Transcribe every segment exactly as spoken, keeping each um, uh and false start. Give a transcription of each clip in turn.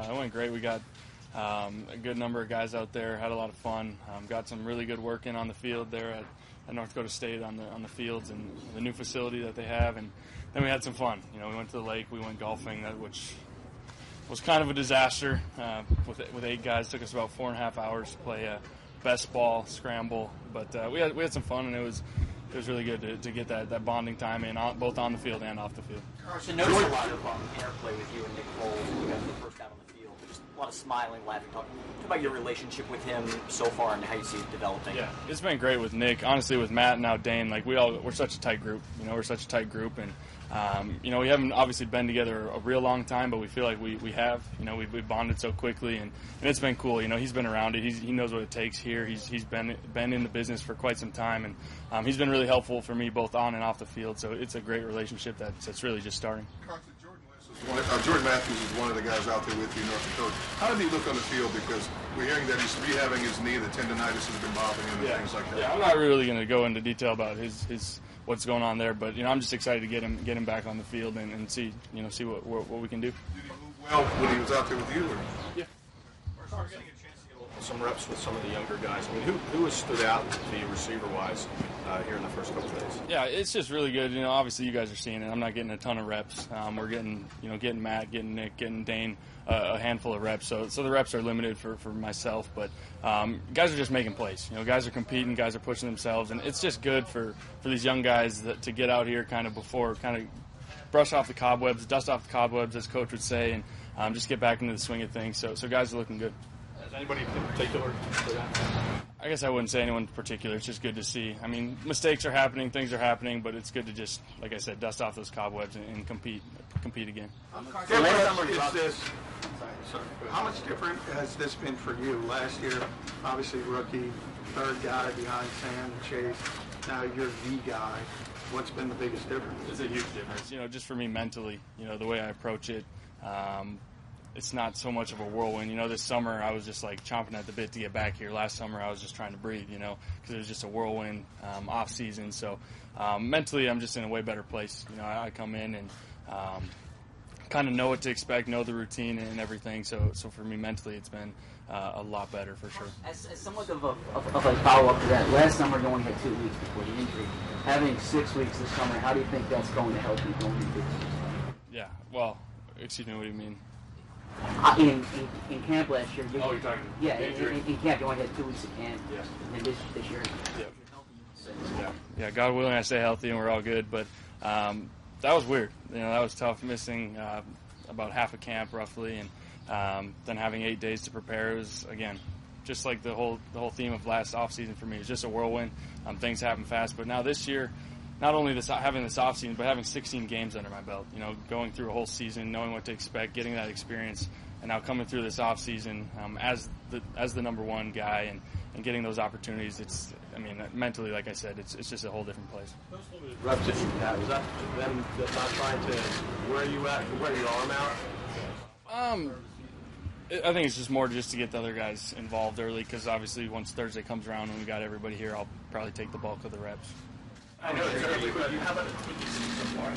it went great. We got um, a good number of guys out there, had a lot of fun, um, got some really good work in on the field there at, at North Dakota State on the on the fields and the new facility that they have, and then we had some fun. You know, we went to the lake, we went golfing, that which was kind of a disaster uh, with with eight guys. It took us about four and a half hours to play a best ball scramble, but uh, we had we had some fun, and it was. It was really good to, to get that, that bonding time in, on, both on the field and off the field. Carson, noticed a lot of um, interplay with you and Nick Cole when you guys were first out on the field. Just a lot of smiling, laughing, talking. Talk about your relationship with him so far and how you see it developing. Yeah, it's been great with Nick. Honestly, with Matt and now Dane, like we all, we're such a tight group. You know, we're such a tight group, and um, you know, we haven't obviously been together a real long time, but we feel like we, we have. You know, we've, we've bonded so quickly, and, and it's been cool. You know, he's been around it. He's, he knows what it takes here. He's he's been been in the business for quite some time, and um, he's been really helpful for me both on and off the field. So it's a great relationship that's, that's really just starting. Carson, Jordan, one, uh, Jordan Matthews is one of the guys out there with you, North Dakota. How did he look on the field? Because we're hearing that he's rehabbing his knee, the tendonitis has been bothering him, and yeah. things like that. Yeah, I'm not really going to go into detail about his, his what's going on there, but you know, I'm just excited to get him get him back on the field and, and see you know see what, what what we can do. Did he move well when he was out there with you? Or? Yeah. We're getting a chance to get some reps with some of the younger guys. I mean, who who has stood out to you receiver-wise uh, here in the first couple of days? Yeah, it's just really good. You know, obviously you guys are seeing it. I'm not getting a ton of reps. Um, we're getting, you know, getting Matt, getting Nick, getting Dane uh, a handful of reps. So, so the reps are limited for, for myself. But um, guys are just making plays. You know, guys are competing. Guys are pushing themselves, and it's just good for, for these young guys that, to get out here kind of before, kind of brush off the cobwebs, dust off the cobwebs, as coach would say, and um, just get back into the swing of things. So, so guys are looking good. Is anybody in particular for that? I guess I wouldn't say anyone in particular. It's just good to see. I mean, mistakes are happening, things are happening, but it's good to just, like I said, dust off those cobwebs and, and compete, compete again. Different is this? Sorry. How much different has this been for you? Last year, obviously rookie, third guy behind Sam and Chase. Now you're the guy. What's been the biggest difference? It's a huge difference. You know, just for me mentally, you know, the way I approach it. Um, It's not so much of a whirlwind. You know, this summer I was just like chomping at the bit to get back here. Last summer I was just trying to breathe, you know, because it was just a whirlwind um, off season. So um, mentally I'm just in a way better place. You know, I, I come in and um, kind of know what to expect, know the routine and everything. So, so for me mentally it's been uh, a lot better for sure. As, as somewhat of a, of, of a follow-up to that, last summer you only had two weeks before the injury. Having six weeks this summer, how do you think that's going to help you going into this season? Yeah, well, excuse me, what do you mean? Uh, in, in, in camp last year, you, Oh, you're talking yeah, in, injury? in, in camp you only had two weeks of camp. Yeah. And this this year, Yeah. Yeah, yeah. God willing, I stay healthy and we're all good. But um, that was weird. You know, that was tough. Missing uh, about half a camp roughly, and um, then having eight days to prepare. It was again just like the whole the whole theme of last off season for me. It was just a whirlwind. Um, things happen fast. But now this year, not only this having this off season, but having sixteen games under my belt. You know, going through a whole season, knowing what to expect, getting that experience, and now coming through this off season um, as the as the number one guy and, and getting those opportunities. It's, I mean, mentally, like I said, it's it's just a whole different place. Those limited reps that you had, was that them not trying to wear you out, wear your arm out? Um, I think it's just more just to get the other guys involved early, because obviously once Thursday comes around and we got everybody here, I'll probably take the bulk of the reps. I know it's early, but you haven't seen so far.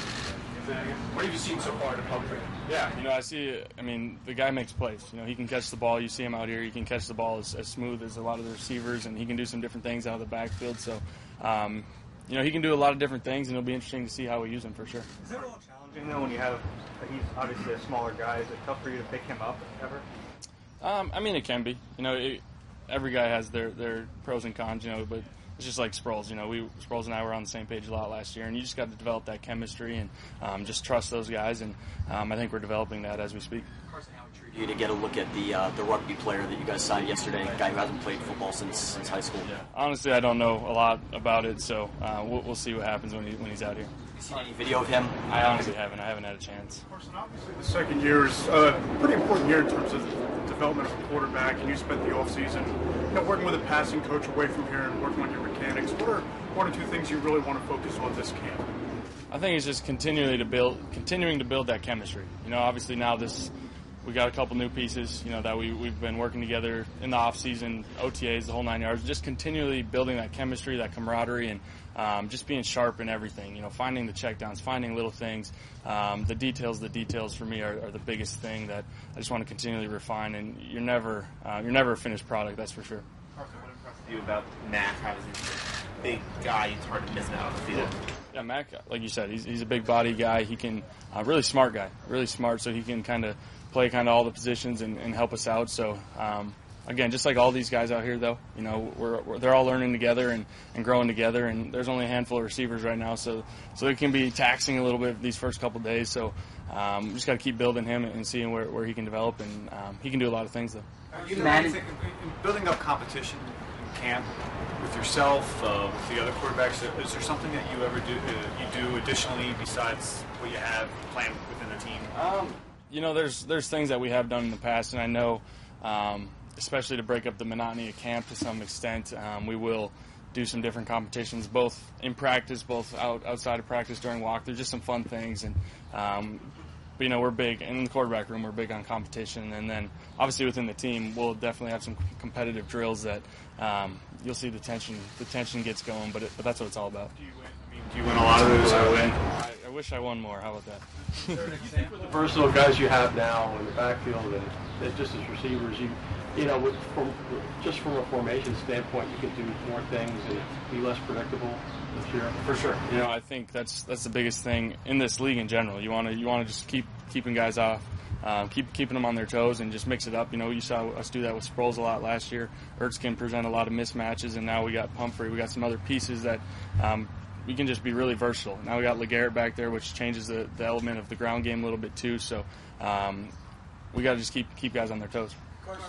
What have you seen so far in the public? Yeah, you know, I see, I mean, the guy makes plays. You know, he can catch the ball. You see him out here. He can catch the ball as, as smooth as a lot of the receivers, and he can do some different things out of the backfield. So, um, you know, he can do a lot of different things, and it'll be interesting to see how we use him for sure. Is it a little challenging, though, when you have, he's obviously a smaller guy? Is it tough for you to pick him up ever? Um, I mean, it can be. You know, it, every guy has their, their pros and cons, you know, but it's just like Sproles. You know, we Sproles and I were on the same page a lot last year, and you just got to develop that chemistry and um, just trust those guys, and um, I think we're developing that as we speak. Carson, how intrigued you to get a look at the uh, the rugby player that you guys signed yesterday, a guy who hasn't played football since since high school? Yeah. Honestly, I don't know a lot about it, so uh, we'll, we'll see what happens when he when he's out here. Have you seen any video of him? I honestly haven't. I haven't had a chance. Carson, obviously the second year is a pretty important year in terms of the development of a quarterback, and you spent the offseason, you know, working with a passing coach away from here and working on your mechanics. What are one or two things you really want to focus on this camp? I think it's just continually to build, continuing to build that chemistry. You know, obviously now this we got a couple new pieces, you know, that we, we've been working together in the off season, O T As, the whole nine yards, just continually building that chemistry, that camaraderie, and um, just being sharp in everything, you know, finding the checkdowns, finding little things. Um, the details, the details for me are, are the biggest thing that I just want to continually refine, and you're never, uh, you're never a finished product, that's for sure. What impressed you about Mac? Obviously, he's a big guy. It's hard to miss him out on the field. Yeah, Mac, like you said, he's, he's a big body guy. He can, uh, really smart guy, really smart, so he can kind of play kind of all the positions and, and help us out. So, um, again, just like all these guys out here, though, you know, we're, we're they're all learning together and, and growing together. And there's only a handful of receivers right now, so so it can be taxing a little bit these first couple of days. So, um, we just got to keep building him and seeing where, where he can develop, and um, he can do a lot of things, though. Are you managing building up competition in camp with yourself, uh, with the other quarterbacks? Is there something that you ever do uh, you do additionally besides what you have planned within the team? Um, you know, there's there's things that we have done in the past, and I know, um, especially to break up the monotony of camp to some extent, um, we will do some different competitions, both in practice, both out, outside of practice during walkthrough, just some fun things. And um, but, you know, we're big in the quarterback room. We're big on competition, and then obviously within the team, we'll definitely have some competitive drills that um, you'll see the tension. The tension gets going, but it, but that's what it's all about. Do you win? I mean, do you win a lot of those? I win. I, I wish I won more. How about that? The versatile guys you have now in the backfield, and, and just as receivers, you you know, with, from just from a formation standpoint, you can do more things and be less predictable this year. For sure. You know, I think that's that's the biggest thing in this league in general. You want to you want to just keep keeping guys off, um, keep keeping them on their toes, and just mix it up. You know, you saw us do that with Sproles a lot last year. Ertz can present a lot of mismatches, and now we got Pumphrey. We got some other pieces that um, we can just be really versatile. Now we got LeGarrette back there, which changes the, the element of the ground game a little bit too. So um, we got to just keep keep guys on their toes.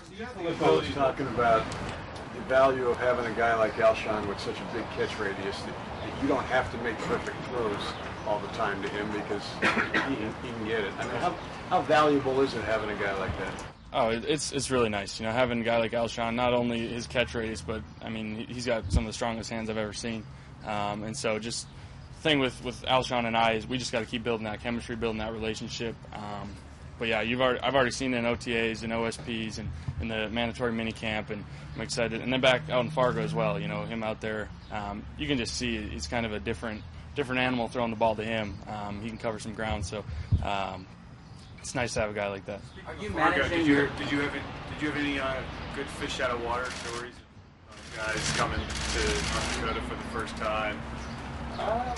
I was talking about the value of having a guy like Alshon with such a big catch radius that, that you don't have to make perfect throws all the time to him because he can, he can get it. I mean, how, how valuable is it having a guy like that? Oh, it's it's really nice. You know, having a guy like Alshon, not only his catch radius, but, I mean, he's got some of the strongest hands I've ever seen. Um, and so just the thing with, with Alshon and I is we just got to keep building that chemistry, building that relationship. Um, But yeah, you've already, I've already seen it in O T As and O S Ps and in the mandatory mini camp, and I'm excited. And then back out in Fargo as well, you know, him out there, um, you can just see he's kind of a different different animal throwing the ball to him. Um, he can cover some ground, so um, it's nice to have a guy like that. Are you managing? Did you did you have did you have any uh, good fish out of water stories? Uh, guys coming to North Dakota for the first time. Um,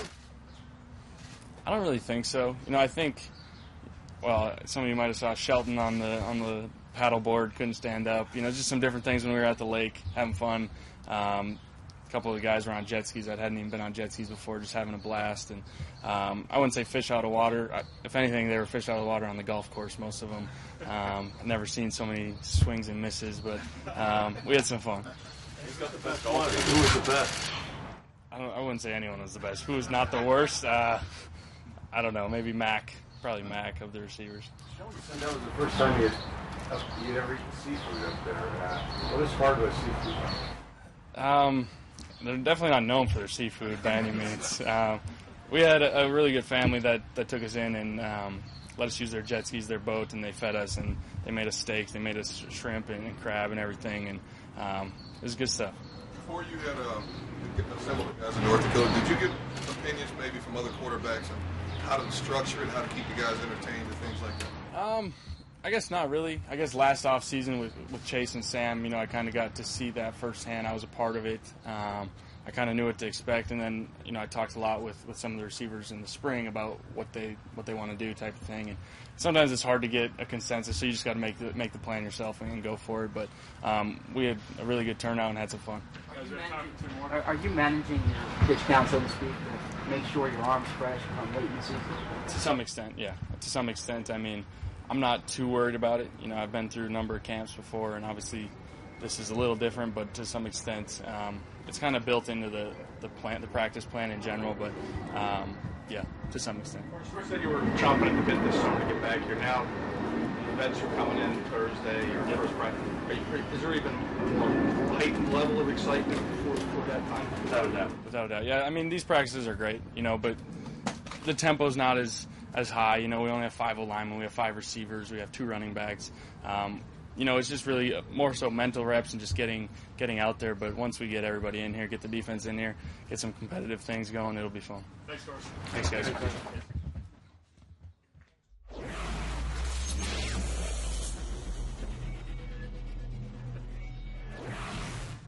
I don't really think so. You know, I think. Well, some of you might have saw Shelton on the on the paddleboard, couldn't stand up. You know, just some different things when we were at the lake, having fun. Um, a couple of the guys were on jet skis that hadn't even been on jet skis before, just having a blast. And um, I wouldn't say fish out of water. I, if anything, they were fish out of the water on the golf course, most of them. Um, I've never seen so many swings and misses, but um, we had some fun. Who's got the best golfer? Who was the best? I, don't, I wouldn't say anyone was the best. Who was not the worst? Uh, I don't know, maybe Mac. Probably Mac of the receivers. That was the first time you'd, you'd ever eaten seafood up there. Uh, what is Fargo's seafood? Um, they're definitely not known for their seafood by any means. Um, we had a, a really good family that, that took us in and um, let us use their jet skis, their boat, and they fed us, and they made us steaks, they made us shrimp and, and crab and everything, and um, it was good stuff. Before you had um, assembled the guys in North Dakota, did you get opinions maybe from other quarterbacks on how to structure it, how to keep the guys entertained and things like that? Um, I guess not really. I guess last off season with, with Chase and Sam, you know, I kind of got to see that firsthand. I was a part of it. Um, I kind of knew what to expect, and then you know I talked a lot with, with some of the receivers in the spring about what they what they want to do, type of thing. And sometimes it's hard to get a consensus, so you just got to make the make the plan yourself and, and go for it. But um, we had a really good turnout and had some fun. Are you managing, are, are you managing your pitch count, so to speak, to make sure your arm's fresh on late in the season? To some extent, yeah. To some extent, I mean, I'm not too worried about it. You know, I've been through a number of camps before, and obviously this is a little different, but to some extent, um, it's kind of built into the, the plan, the practice plan in general, but um, yeah, to some extent. You said you were chomping at the bit this summer to get back here. Now, the vets are coming in Thursday, your yep. first practice. Are you, is there even a heightened level of excitement before, before that time? Without a doubt. Without a doubt. Yeah, I mean, these practices are great, you know, but the tempo's not as as high. You know, we only have five O linemen, we have five receivers, we have two running backs. Um, you know, it's just really more so mental reps and just getting getting out there. But once we get everybody in here, get the defense in here, get some competitive things going, it'll be fun. Thanks, Carson. Thanks, guys.